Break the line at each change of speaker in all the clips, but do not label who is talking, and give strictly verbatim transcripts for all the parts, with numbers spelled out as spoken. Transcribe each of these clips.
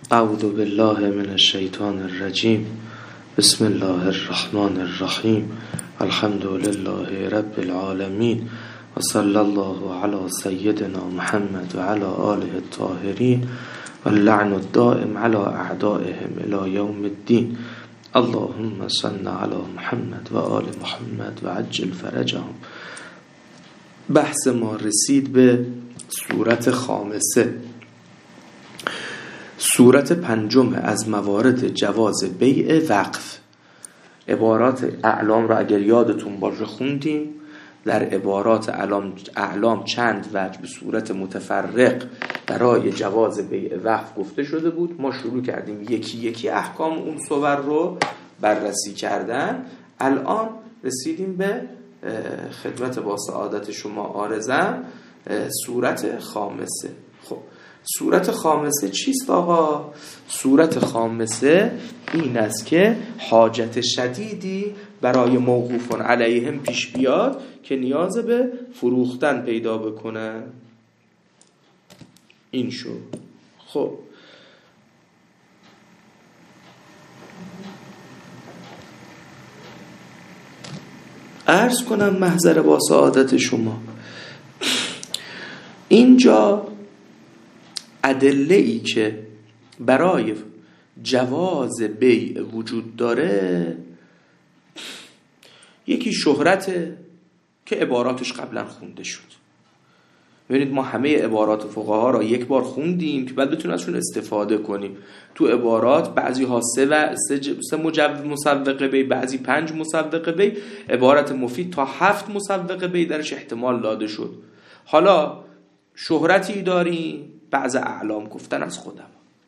اعوذ بالله من الشیطان الرجیم. بسم الله الرحمن الرحیم. الحمد لله رب العالمین و صلی الله علی سیدنا محمد و علی آله الطاهرین و اللعن الدائم علی اعدائهم الی یوم الدین. اللهم صل علی محمد و آل محمد و عجل فرجهم. بحث ما رسید به صورت خامسه، صورت پنجم از موارد جواز بیع وقف. عبارات اعلام را اگر یادتون باشه خوندیم. در عبارات اعلام, اعلام چند وجه به صورت متفرق برای جواز بیع وقف گفته شده بود. ما شروع کردیم یکی یکی احکام اون صور رو بررسی کردن. الان رسیدیم به خدمت با سعادت شما عارضم صورت خامسه. خب صورت خامسه چیست آقا؟ صورت خامسه این است که حاجت شدیدی برای موقوفون علیهم پیش بیاد که نیاز به فروختن پیدا بکنه. این شو. خب عرض کنم محضر با سعادت شما، اینجا ادله ای که برای جواز بیع وجود داره، یکی شهرته که عباراتش قبلا خونده شد. ببینید ما همه عبارات فقها را یک بار خوندیم که بعد بتونیم ازشون استفاده کنیم. تو عبارات بعضی ها سه و سه, سه مجوز مسوقه بی، بعضی پنج مسوقه بی، عبارت مفید تا هفت مسوقه بی درش احتمال داده شد. حالا شهرتی داریم، بعض اعلام گفتن از خودم،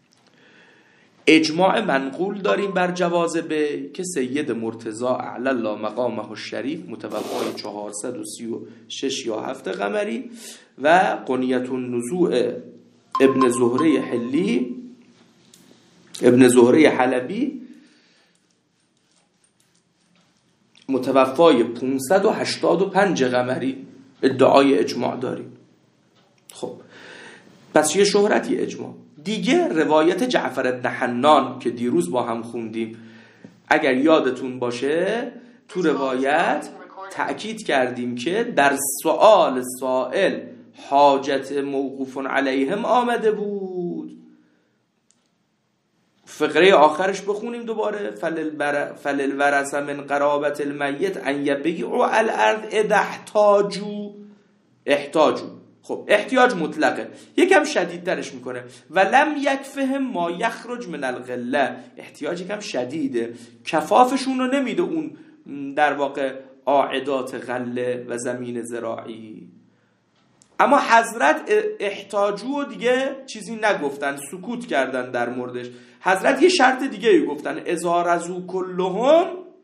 اجماع منقول داریم بر جواز بیع که سید مرتضی اعلی الله مقامه الشریف متوفای چهارصد و سی و شش یا هفت قمری و قنیت النزوع ابن زهره حلی ابن زهره حلبی متوفای پانصد و هشتاد و پنج قمری ادعای اجماع داریم. خب پس یه شهرتی اجماع. دیگه روایت جعفر ابن حنان که دیروز با هم خوندیم، اگر یادتون باشه تو روایت تأکید کردیم که در سؤال سائل حاجت موقوفون علیهم آمده بود. فقره آخرش بخونیم دوباره. فلل ورث من قرابت المیت ان یبیعوا الارض اذا احتاجوا احتاجوا. خب احتیاج مطلقه، یکم شدیدترش میکنه. ولم یکفهم ما یخرج من الغله، احتیاج یکم شدیده، کفافشون رو نمیده اون در واقع عائدات غله و زمین زراعی. اما حضرت احتاجو دیگه چیزی نگفتن، سکوت کردن در موردش. حضرت یه شرط دیگه گفتن، اذا رضوا کلهم،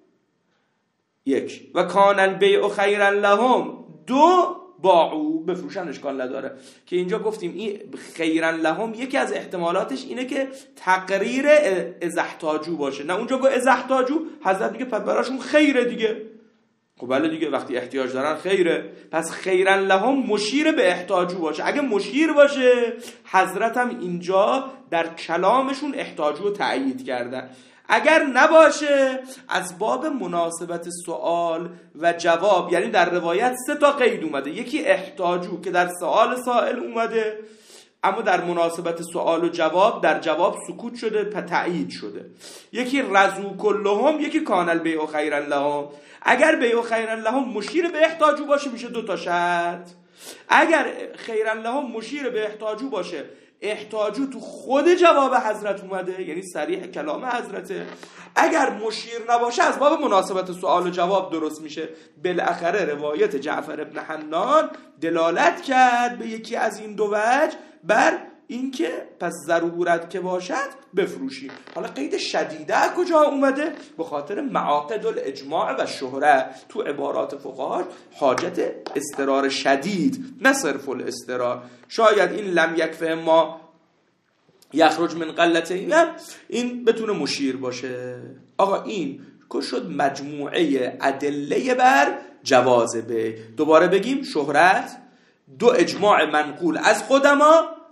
یک، و کان البیع خیرا لهم، دو، باعو، بفروشن اشکال نداره. که اینجا گفتیم این خیرا لهم یکی از احتمالاتش اینه که تقریر اذا احتاجو باشه. نه اونجا گفت اذا احتاجو، حضرت میگه پس براشون خیره دیگه. خب بله دیگه، وقتی احتیاج دارن خیره. پس خیرا لهم مشیر به احتاجو باشه. اگه مشیر باشه، حضرت هم اینجا در کلامشون احتاجو رو تأیید کردن. اگر نباشه، از باب مناسبت سوال و جواب، یعنی در روایت سه تا قید اومده. یکی احتاجو که در سوال سائل اومده، اما در مناسبت سوال و جواب در جواب سکوت شده، تأیید شده. یکی رضوا کلهم، یکی کان البیع خیرا لهم. اگر بیع خیرا لهم مشیر به احتاجو باشه میشه دو تا شرط. اگر خیرا لهم مشیر به احتاجو باشه، احتاجو تو خود جواب حضرت اومده، یعنی صریح کلام حضرته. اگر مشیر نباشه، از باب مناسبت سوال و جواب درست میشه. بالاخره روایت جعفر ابن حنان دلالت کرد به یکی از این دو وجه بر اینکه پس ضرورت که باشد بفروشیم. حالا قید شدیده کجا اومده؟ به خاطر معاقد الاجماع و شهره. تو عبارات فقها حاجت استرار شدید، نه صرف الاسترار. شاید این لم یکفه ما یخرج من قلته این بتونه مشیر باشه. آقا این که شد مجموعه ادله بر جواز بیع. دوباره بگیم شهرت، دو اجماع منقول از قدما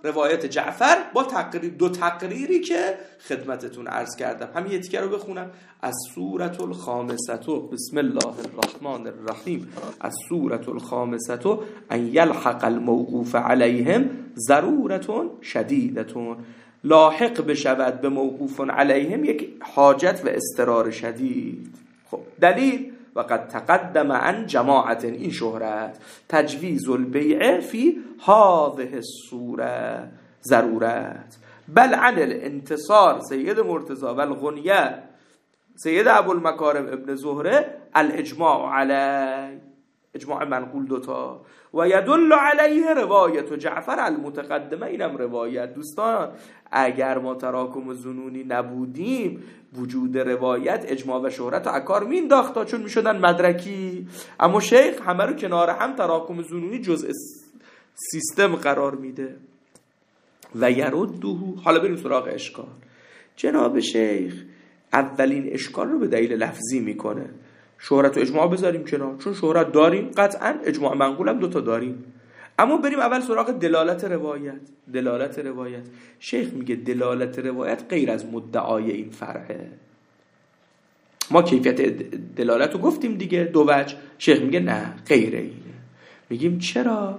روایت جعفر با تقریر دو تقریری که خدمتتون عرض کردم. همین یه تیکه رو بخونم. از سورة الخامسة بسم الله الرحمن الرحیم. از سورة الخامسة ان یلحق الموقوف علیهم ضرورة شدیدة، لاحق بشود به موقوف علیهم یک حاجت و اضطرار شدید. خب دلیل وقد تقدم عن جماعت، این شهرت تجویز البیع فی هذه الصوره ضرورت، بل عن الانتصار سید مرتضی و الغنیه سید ابوالمکارم ابن زهره الاجماع علی، اجماع منقول دوتا، و یدل علیه روایت جعفر المتقدمه. اینم روایت دوستان اگر ما تراکم الظنونی نبودیم وجود روایت اجماع و شهرت رو اکار مینداختا چون میشدن مدرکی، اما شیخ همه رو کنار هم تراکم الظنونی جزء سیستم قرار میده. و یرده. حالا بریم سراغ اشکال. جناب شیخ اولین اشکال رو به دلیل لفظی میکنه. شهرت و اجماع بذاریم کنار، چون شهرت داریم قطعا، اجماع منقول هم دوتا داریم، اما بریم اول سراغ دلالت روایت. دلالت روایت شیخ میگه دلالت روایت غیر از مدعای این فرعه. ما کیفیت دلالت رو گفتیم دیگه، دو وجه. شیخ میگه نه غیر اینه. میگیم چرا؟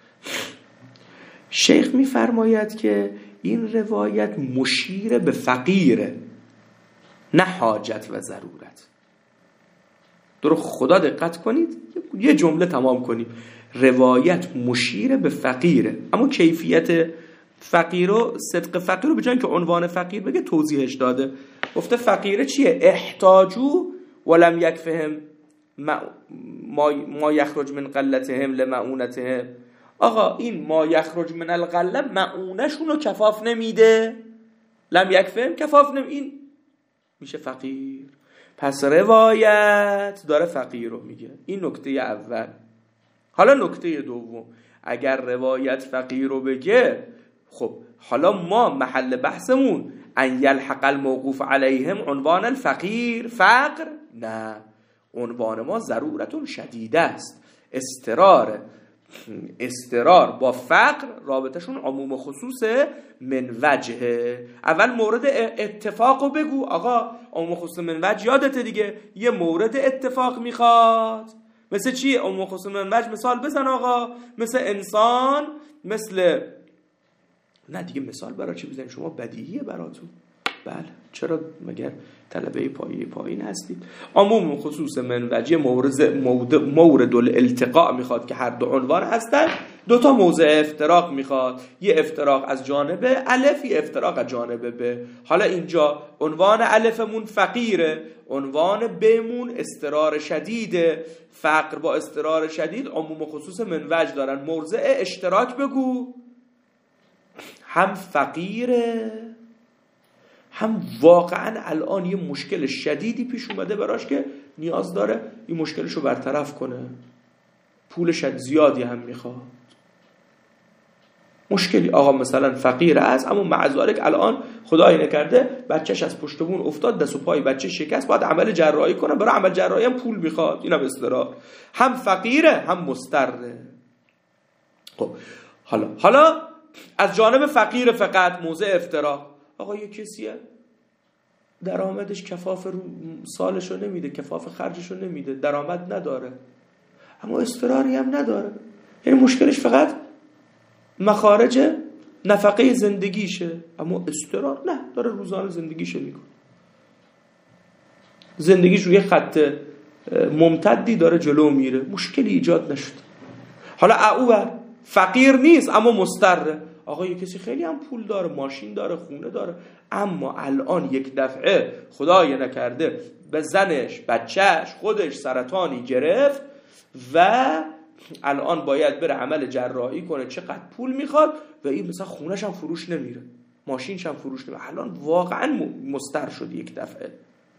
شیخ میفرماید که این روایت مشیر به فقیره، نه حاجت و ضرورت. درو خدا دقت کنید، یه جمله تمام کنیم. روایت مشیر به فقیره، اما کیفیت فقیر و صدق فقیر رو به جای که عنوان فقیر بگه توضیحش داده. گفته فقیره چیه؟ احتاجو ولم یکفهم ما ما یخرج من قلتهم لمعونتهم. آقا این ما یخرج من القله معونشون رو کفاف نمیده، لم یکفهم کفاف نمیده، این میشه فقیر. پس روایت داره فقیر رو میگه. این نکته اول. حالا نکته دوم، اگر روایت فقیر رو بگه، خب حالا ما محل بحثمون ان یلحق الموقوف علیهم عنوان الفقیر فقر، نه، عنوان ما ضرورت شدیده است. استرار استرار با فقر رابطشون عموم و خصوص من وجهه. اول مورد اتفاقو بگو. آقا عموم و خصوص من وجه یادته دیگه، یه مورد اتفاق میخواد. مثل چی؟ عموم و خصوص من وجه مثال بزن آقا. مثل انسان، مثل نه دیگه مثال برای چی بزنید؟ شما بدیهیه براتون. بله چرا مگر طلبه پایه پایین هستید؟ عموم و خصوص من وجه مورد مورد الالتقاء میخواد که هر دو عنوان هستن، دو تا موضع افتراق میخواد، یه افتراق از جانب الف، یه افتراق از جانب ب. حالا اینجا عنوان الفمون فقیره، عنوان بمون استرار شدیده. فقر با استرار شدید عموم و خصوص من وجه دارن. موضع اشتراک بگو. هم فقیره، هم واقعا الان یه مشکل شدیدی پیش اومده براش که نیاز داره این مشکلشو برطرف کنه، پولش زیادی هم میخواد. مشکلی آقا مثلا فقیر است، اما معذالک الان خدایی نکرده بچهش از پشت بون افتاد، دست و پای بچه شکست، باید عمل جراحی کنه، برای عمل جراحی هم پول میخواد. اینم استرار. هم فقیره هم مضطره. خب حالا حالا از جانب فقیر فقط موضع افتراق. آقا یه کسیه درآمدش کفاف رو سالشو نمیده، کفاف خرجشو نمیده، درآمد نداره، اما استراری هم نداره. یعنی مشکلش فقط مخارج نفقه زندگیشه، اما استرار نه، داره روزانه زندگیشو میکنه، زندگیش روی خط ممتدی داره جلو میره، مشکلی ایجاد نشد. حالا او فقیر نیست اما مضطره. آقا یه کسی خیلی هم پول داره، ماشین داره، خونه داره، اما الان یک دفعه خدای نکرده به زنش، بچهش، خودش سرطانی گرفت و الان باید بره عمل جراحی کنه، چقدر پول میخواد، و این مثلا خونش هم فروش نمیره، ماشینش هم فروش نمیره، الان واقعا مضطر شد یک دفعه.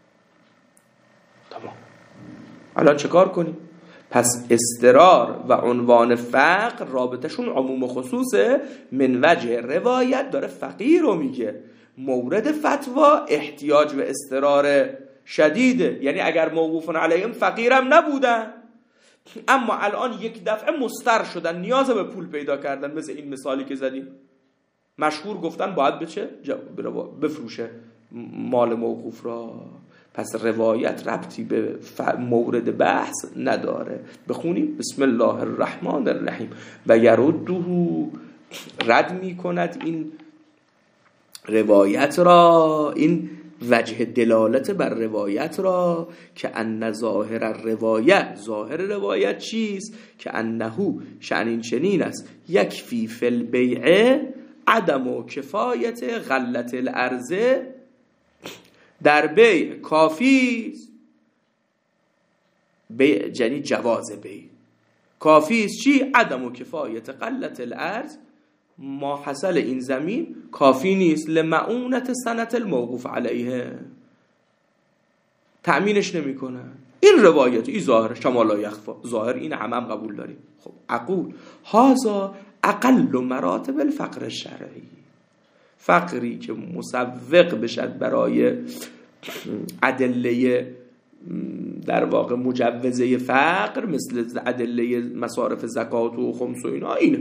تمام. الان چه کار کنیم؟ پس استرار و عنوان فقر رابطشون عموم و خصوصه. من وجه روایت داره فقیر رو میگه، مورد فتوا احتیاج و استرار شدیده. یعنی اگر موقوفون علیهم فقیرم نبودن، اما الان یک دفعه مضطر شدن، نیاز به پول پیدا کردن، مثل این مثالی که زدیم. مشهور گفتن باید بچه بفروشه مال موقوف را. پس روایت ربطی به مورد بحث نداره. بخونیم بسم الله الرحمن الرحیم. و یرده، رد می کند این روایت را، این وجه دلالت بر روایت را که ان ظاهر الروایت، ظاهر روایت چیست؟ که انه، شأن این چنین است، یکفی فی البیع عدم و کفایت غلت الارض، در بیع کافی است، بیع یعنی جواز بیع کافی است چی؟ عدم و کفایت غلت الارض، ما حصل این زمین کافی نیست لمعونت سنت الموقوف علیه، تأمینش نمی کنه. این روایت، این ظاهر شما لا یخفا، ظاهر این هم, هم قبول داریم. خب اقول هذا اقل مراتب الفقر الشرعی، فقری که مسوق بشد برای ادله در واقع مجوزه فقر مثل ادله مصارف زکات و خمس و اینا، اینه.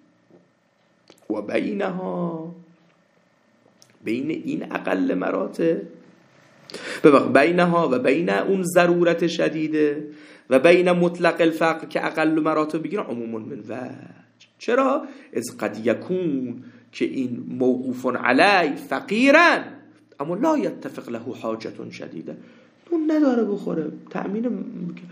و بینها، بین این اقل مراتب، بینها و بین اون ضرورت شدیده و بین مطلق الفقر که اقل مراتب بگیره عموم من وجه. چرا؟ از قد یکون، که این موقوف علی فقیرن اما لا یتفق له حاجت شدیده، اون نداره بخوره، تأمین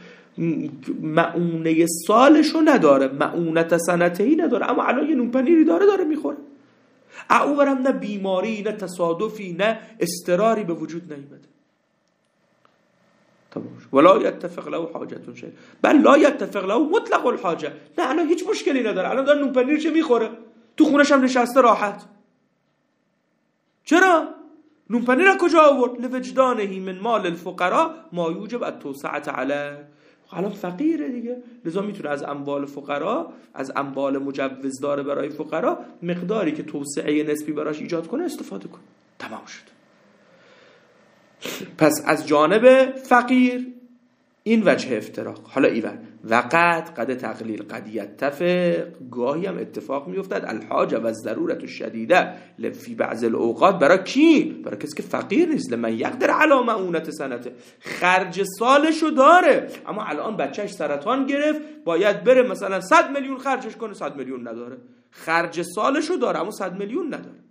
معونه سالشو نداره، معونت سنتهی نداره، اما الان یه نون پنیری داره داره میخوره. اونورم نه بیماری نه تصادفی نه اضطراری به وجود نیامده. تمام. ولا یتفق له حاجت شدیده، بل لا یتفق له مطلق الحاجه، نه الان هیچ مشکلی نداره، الان داره نون پنیر چه میخوره، تو خونش هم نشسته راحت. چرا؟ نون پنیر از کجا آورد؟ لوجدانه من مال الفقراء ما یوجب التوسعه علیه. الان فقیره دیگه، لذا میتونه از اموال فقرا، از اموال مجوز داره برای فقرا، مقداری که توسعه نسبی براش ایجاد کنه استفاده کنه. تمام شد. پس از جانب فقیر این وجه افتراق. حالا ایول وقت قد تقلیل قد یتفق، گاهی هم اتفاق میافتد الحاجه و ضرورت شدیده فی بعض الاوقات، برای کی؟ برای کسی که فقیر نیست، لمن یقدر علی معونت سنته، خرج سالشو داره اما الان بچهش سرطان گرفت باید بره مثلا صد میلیون خرجش کنه، صد میلیون نداره، خرج سالشو داره اما صد میلیون نداره.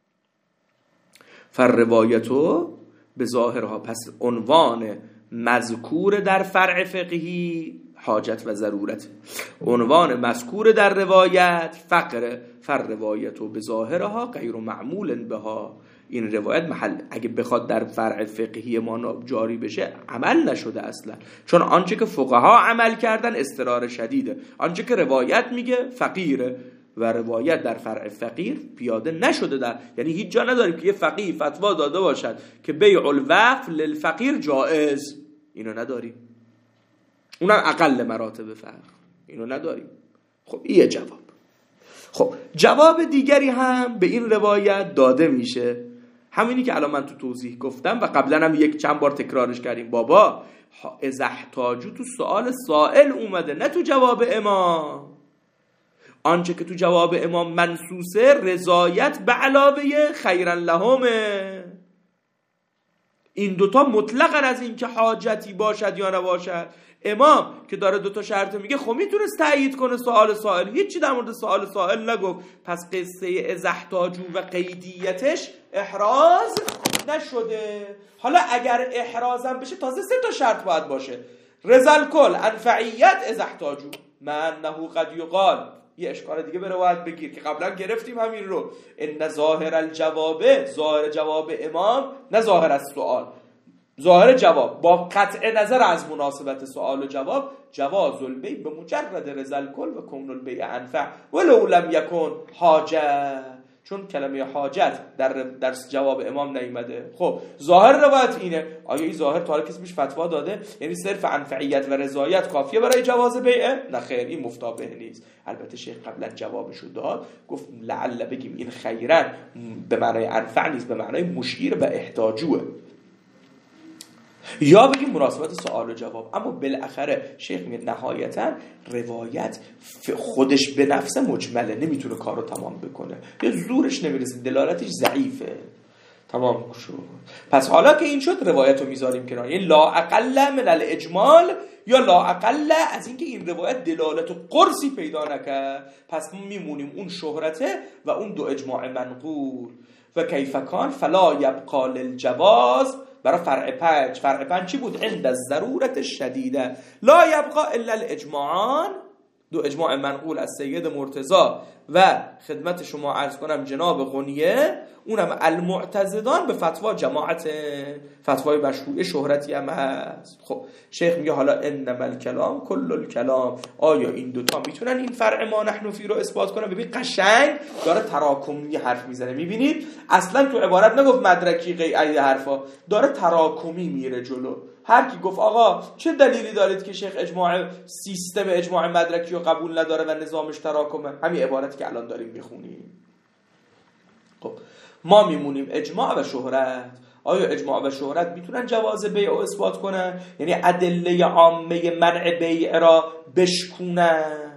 فالروایتو به ظاهرها، پس عنوان مذکور در فرع فقهی حاجت و ضرورت، عنوان مذکور در روایت فقر، فر روایت و به ظاهرها غیر معمول بها، این روایت محل اگه بخواد در فرع فقهی ما جاری بشه عمل نشده اصلا، چون آنچه که فقها عمل کردن استقرار شدیده، آنچه که روایت میگه فقیره و روایت در فرع فقیر پیاده نشده، در یعنی هیچ جا نداریم که یه فقیه فتوا داده باشد که بیع الوقف للفقیر جائز، اینو نداریم، اونم اقل مراتب فقر، اینو نداریم. خب این جواب. خب جواب دیگری هم به این روایت داده میشه، همینی که الان من تو توضیح گفتم و قبلا هم یک چند بار تکرارش کردیم. بابا اذا احتاجو تو سوال سائل اومده، نه تو جواب امام. آنچه که تو جواب امام منصوصه رضایت به علاوه خیرا لهمه، این دوتا مطلقاً از این که حاجتی باشد یا نباشد. امام که داره دوتا شرط میگه خب میتونست تأیید کنه سوال سائل، هیچی در مورد سوال سائل نگفت، پس قصه ازحتاجو و قیدیتش احراز نشده. حالا اگر احرازم بشه تازه سه تا شرط باید باشه، رضا کل، انفعیت، ازحتاجو، من نهو قد یقال. یه اشکال دیگه به روایت بگیر که قبلا گرفتیم همین رو، ان ظاهر الجواب، ظاهر جواب امام نه ظاهر از سوال، ظاهر جواب با قطع نظر از مناسبت سوال و جواب، جواز البیع به مجرد رضا الکل و کون البیع انفع ولو لم یکن حاجت، چون کلمه حاجت در در جواب امام نیامده. خب ظاهر روایت اینه، آیا این ظاهر تا حالا کسی بهش فتوا داده؟ یعنی صرف انفعیت و رضایت کافیه برای جواز بیعه؟ نه خیر، این مفتابه نیست. البته شیخ قبلا جوابشو داد، گفت لعل بگیم این خیرا به معنای انفع نیست، به معنای مشیر به احتاجوه. یا بگیم مناسبت سوال و جواب. اما بالاخره شیخ میگه نهایتا روایت خودش به نفس مجمله، نمیتونه کارو تمام بکنه، یا زورش نمیرسه، دلالتش ضعیفه. تمام شد. پس حالا که این شد روایت رو میذاریم کنار، یعنی لا اقل من الاجمال یا لا اقل از اینکه این روایت دلالت و قرصی پیدا نکرد، پس میمونیم اون شهرته و اون دو اجماع منقول. و کیف کان فلا یبقا للجواز، برای فرع پنج. فرع پنج چی بود؟ عند الضرورت شدیده لا یبقا الا الاجماعان، دو اجماع منقول از سید مرتضی و خدمت شما عرض کنم جناب غنیه، اونم المعتزدان به فتوا جماعت، فتوای مشروع شهرتی هم هست. خب شیخ میگه حالا انما الکلام کل الکلام، آیا این دوتا میتونن این فرع ما نحن فی رو اثبات کنن؟ ببین قشنگ داره تراکمی حرف میزنه. میبینید اصلا تو عبارت نگفت مدرکی قیعی حرفا، داره تراکمی میره جلو. هر کی گفت آقا چه دلیلی دارید که شیخ اجماع سیستم اجماع مدرکی رو قبول نداره و نظامش تراکمه، همین عبارتی که الان داریم میخونیم. خب ما میمونیم اجماع و شهرت. آیا اجماع و شهرت میتونن جواز بیع رو اثبات کنن؟ یعنی ادله عامه منع بیع را بشکونن؟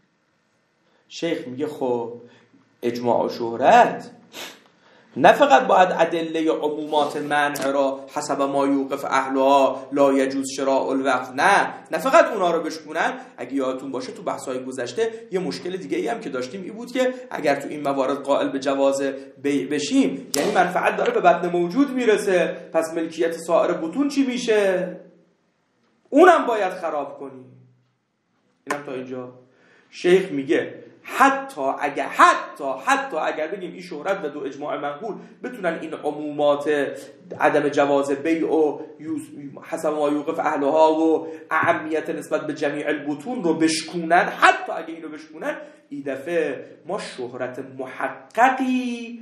شیخ میگه خب اجماع و شهرت نه فقط باید ادله عمومات منع را حسب ما یوقف اهلها لا یجوز شراء الوقف، نه نه فقط اونا رو بشکونن. اگه یادتون باشه تو بحث‌های گذشته یه مشکل دیگه ای هم که داشتیم این بود که اگر تو این موارد قائل به جواز بیع بشیم، یعنی منفعت داره به بدن موجود میرسه، پس ملکیت سایر بطون چی میشه؟ اونم باید خراب کنیم. اینم تا اینجا. شیخ میگه حتی اگر حتی حتی اگر بگیم این شهرت و دو اجماع منقول بتونن این عمومات عدم جواز بیع و حسب ما یوقف اهلها و اهمیت نسبت به جمیع البطون رو بشکونن، حتی اگر اینو بشکونن، این دفعه ما شهرت محققی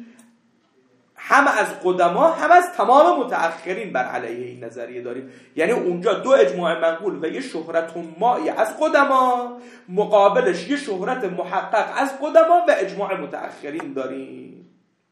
هم از قدما هم از تمام متأخرین بر علیه این نظریه داریم. یعنی اونجا دو اجماع منقول و یه شهرت مایی از قدما، مقابلش یه شهرت محقق از قدما و اجماع متأخرین داریم.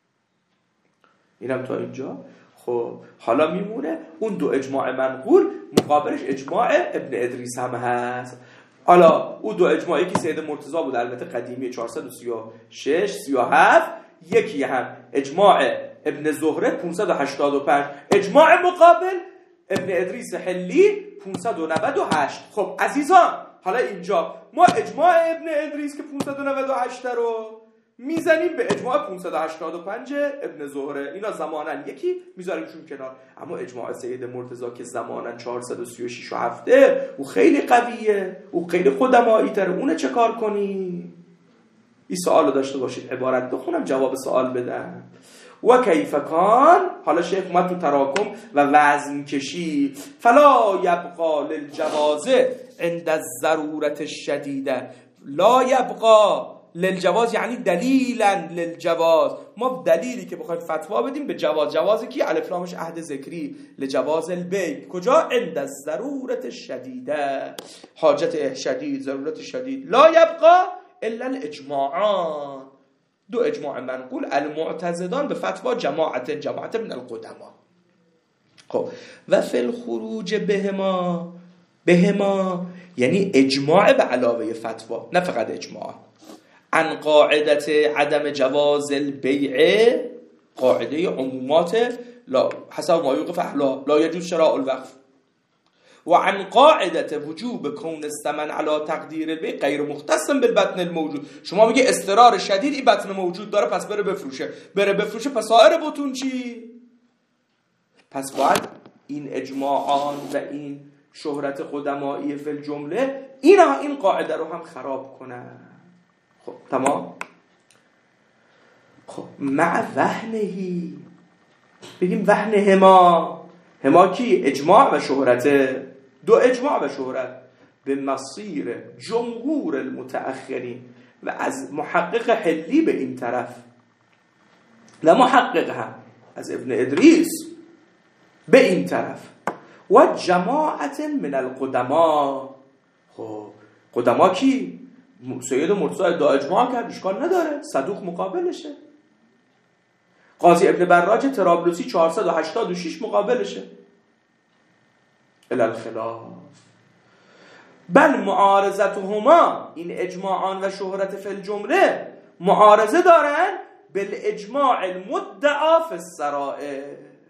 اینم تا اینجا. خب حالا میمونه اون دو اجماع منقول، مقابلش اجماع ابن ادریس هم هست. حالا اون دو اجماعی که سید مرتضی بود، البته قدیمی چهارصد و سی و شش سی و هفت، یکی هم اجماع ابن زهره پانصد و هشتاد و پنج، اجماع مقابل ابن ادریس حلی پانصد و نود و هشت. خب عزیزان حالا اینجا ما اجماع ابن ادریس که پانصد و نود و هشت رو میزنیم به اجماع پانصد و هشتاد و پنج ابن زهره، اینا زمانن یکی، میذاریمشون کنار. اما اجماع سید مرتضی که زمانن چهارصد و سی و شش و هفته، او خیلی قویه، او خیلی خودمایی تره، اونه چه کار کنی؟ این سوال رو داشته باشید، عبارت بخونم جواب سوال بدم. و کیف کان، حالا شیخ اومد تو تراکم و وزن کشی، فلا یبقا للجواز عند الضرورت الشدیده، لا یبقا للجواز یعنی دلیلا للجواز، ما دلیلی که بخوایم فتوا بدیم به جواز، جواز کی؟ الف لامش عهد ذکری، لجواز البیع، کجا؟ عند الضرورت الشدیده، حاجت شدید، ضرورت شدید، لا یبقا الا الاجماعان، دو اجماع منقول المعتزدان به فتوا جماعت جماعت من القدما. خب و فی الخروج بهما، بهما یعنی اجماع به علاوه فتوا، نه فقط اجماع، عن قاعدت عدم جواز البیع، قاعده عمومات لا حسب ما یوقف اهلها لا یجوز شراء الوقف، و عن قاعدت وجوب کون الثمن علی تقدیر البیع غیر مختص بالبطن الموجود. شما میگه اضطرار شدید این بطن موجود داره پس بره بفروشه، بره بفروشه پس سایر بطون چی؟ پس باید این اجماعان و این شهرت قدمایی فی الجمله اینا این قاعده رو هم خراب کنن. خب تمام. خب مع وهنهی، بگیم وهن هما، هما کی؟ اجماع و شهرته، دو اجماع و شهرت، به مصیر جمهور المتأخرین و از محقق حلی به این طرف و محقق هم از ابن ادریس به این طرف و جماعت من القدما. خب قدما کی؟ سید مرتضی دا اجماع کرد، اشکال نداره، صدوق مقابلشه، قاضی ابن براج طرابلسی چهارصد و هشتاد و شش مقابلشه. الالخلاف. بل معارضتهما، این اجماعان و شهرت فی الجمله معارضه دارن بالاجماع المدعا فی السرائر.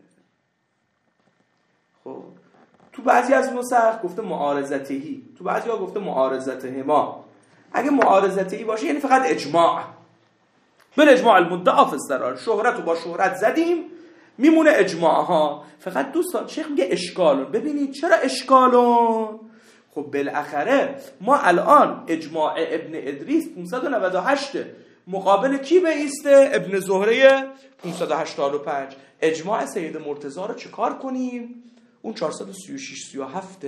خب تو بعضی از نسخ گفته معارضتهی، تو بعضی ها گفته معارضتهما. اگه معارضتهی باشه یعنی فقط اجماع، بالاجماع المدعا فی السرائر، شهرت رو با شهرت زدیم میمونه اجماع ها. فقط دوستان شیخ میگه اشکالون. ببینید چرا اشکالون؟ خب بالاخره ما الان اجماع ابن ادریس پانصد و نود و هشت مقابل کی بیسته؟ ابن زهره پانصد و هشتاد و پنج. اجماع سید مرتضی رو چیکار کنیم؟ اون چهارصد و سی و شش سی و هفت.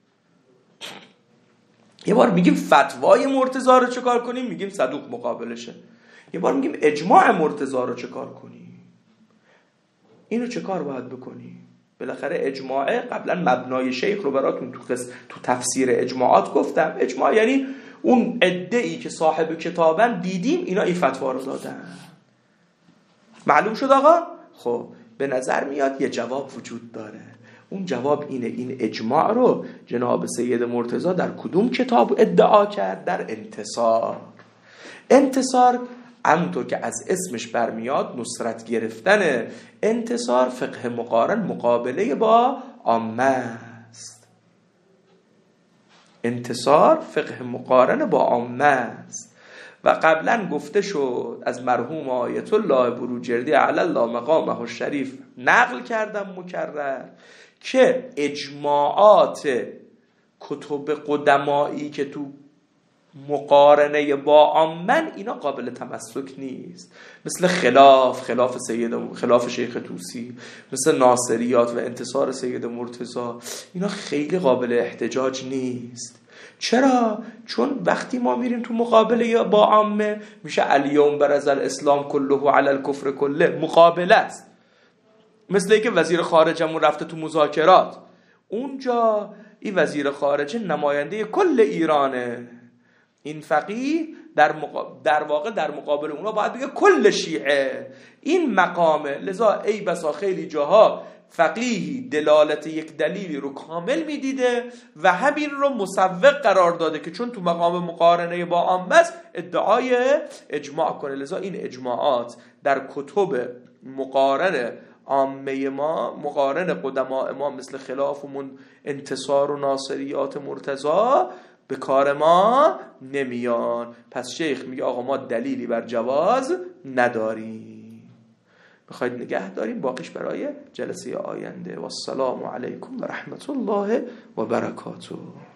یه بار میگیم فتوای مرتضی رو چیکار کنیم، میگیم صدوق مقابلشه. یه بار میگیم اجماع مرتضی رو چیکار کنیم. اینو چیکار باید بکنیم؟ بالاخره اجماع قبلا مبنای شیخ رو براتون تو قص... تو تفسیر اجماعات گفتم. اجماع یعنی اون عده‌ای که صاحب کتابن دیدیم اینا این فتوا رو دادن. معلوم شد آقا؟ خب به نظر میاد یه جواب وجود داره. اون جواب اینه، این اجماع رو جناب سید مرتضی در کدوم کتاب ادعا کرد؟ در انتصار. انتصار همونطور که از اسمش برمیاد نصرت گرفتن. انتصار فقه مقارن، مقابله با عامه است. انتصار فقه مقارن با عامه است. و قبلا گفته شد از مرحوم آیت الله بروجردی علی الله مقامه الشریف نقل کردم مکرر که اجماعات کتب قدمایی که تو مقارنه با عامن اینا قابل تمسک نیست، مثل خلاف خلاف سید خلاف شیخ طوسی، مثل ناصریات و انتصار سید مرتضی، اینا خیلی قابل احتجاج نیست. چرا؟ چون وقتی ما میریم تو مقابله با عامه میشه الیوم برز الاسلام کله علی الکفر کله، مقابله است. مثل اینکه وزیر خارجمون رفته تو مذاکرات، اونجا این وزیر خارجه نماینده کل ایرانه، این فقیه در, مقا... در واقع در مقابل اونا باید بگه کل شیعه. این مقامه. لذا ای بسا خیلی جاها فقیهی دلالت یک دلیلی رو کامل میدیده و همین رو مسوق قرار داده که چون تو مقام مقارنه با عامه است ادعای اجماع کنه. لذا این اجماعات در کتب مقارنه عامه ما، مقارن قدماء ما مثل خلاف و انتصار و ناصریات مرتضی به کار ما نمیان. پس شیخ میگه آقا ما دلیلی بر جواز نداریم، بخواید نگه داریم، باقیش برای جلسه آینده. و السلام علیکم و رحمت الله و برکاته.